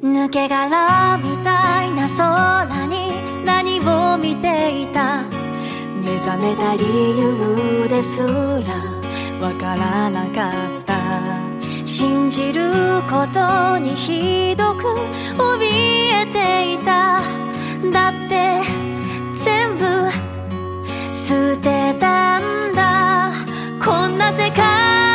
抜け殻みたいな空に何を見ていた。目覚めた理由ですらわからなかった。信じることにひどく怯えていた。だって全部捨てたんだ。こんな世界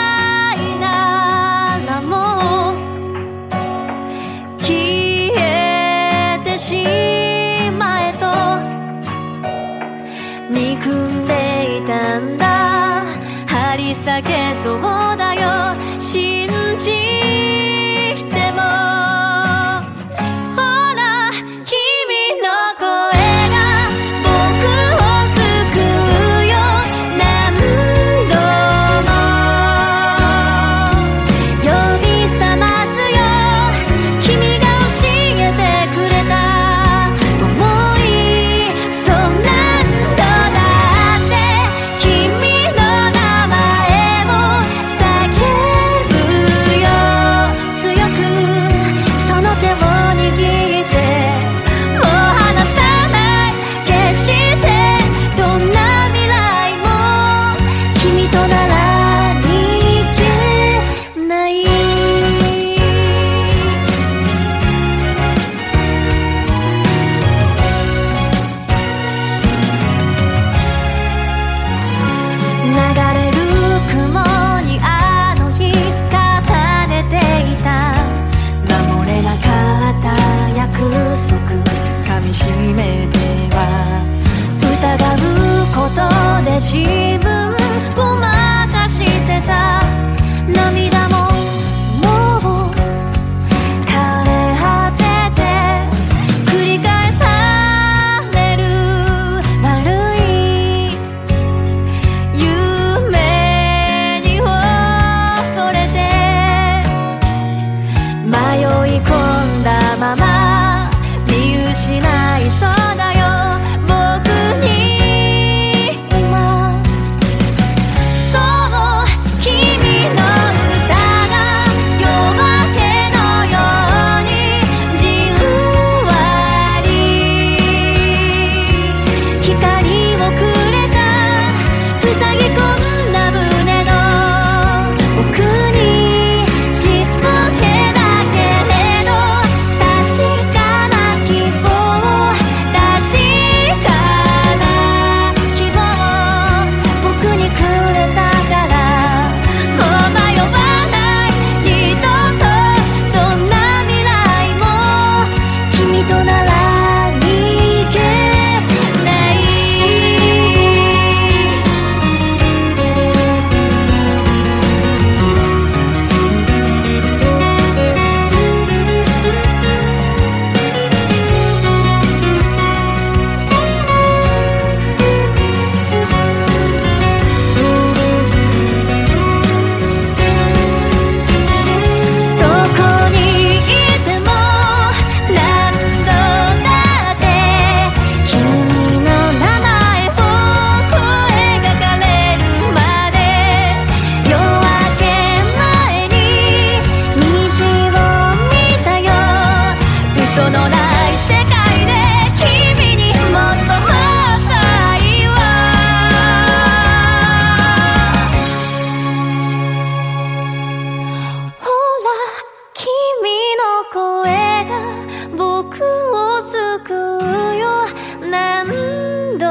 ならもう消えてしまえと憎んでいたんだ。張り裂けそうだよ信じても。ほら君の声が僕を救うよ。何度も呼び覚ますよ。君が教えてくれた想い。そん何度だって君の名前を叫ぶよ。強くその手を握ってもう離さない。決してどんな未来も君となら逃げない。流れる雲にあの日重ねていた。守れなかった約束噛みしめては疑うことで自分ごまかしてた。涙ももう枯れ果てて繰り返される悪い夢に溺れて迷い込んだまま見失いそうだよ僕に今。そう君の歌が夜明けのようにじんわり光をくれた。塞ぎ込んだ胸の奥にちっぽけだけれど確かな希望。確かな希望僕にくれたから。もう迷わない二度とどんな未来も君となら逃げない。どこにいても何度だって君の名前を声がかれるまで。夜明け前に虹を見たよ。嘘のない世界で君にもっともっと愛を。ほら君の声が僕を救うよ。何度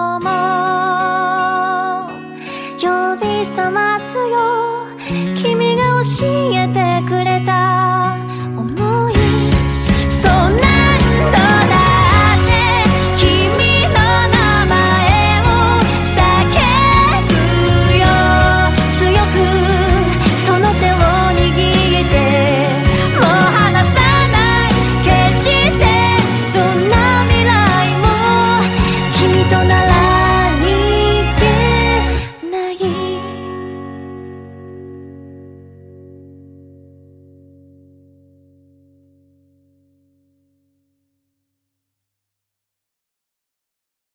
も呼び覚ますよ。君が教えてくれた想い。そん何度だって君の名前を叫ぶよ。強くその手を握ってもう離さない。決してどんな未来も君となら